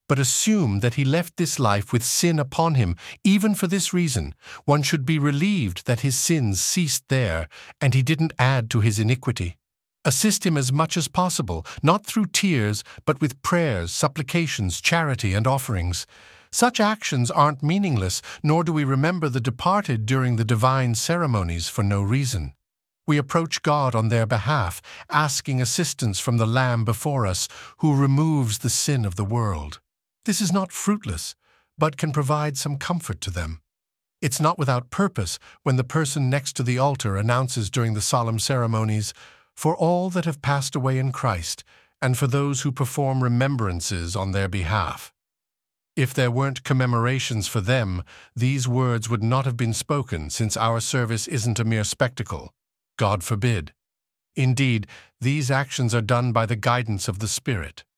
but assume that he left this life with sin upon him. Even for this reason, one should be relieved that his sins ceased there, and he didn't add to his iniquity. Assist him as much as possible, not through tears, but with prayers, supplications, charity, and offerings. Such actions aren't meaningless, nor do we remember the departed during the divine ceremonies for no reason. We approach God on their behalf, asking assistance from the Lamb before us, who removes the sin of the world. This is not fruitless, but can provide some comfort to them. It's not without purpose when the person next to the altar announces during the solemn ceremonies, "For all that have passed away in Christ, and for those who perform remembrances on their behalf." If there weren't commemorations for them, these words would not have been spoken, since our service isn't a mere spectacle. God forbid. Indeed, these actions are done by the guidance of the Spirit.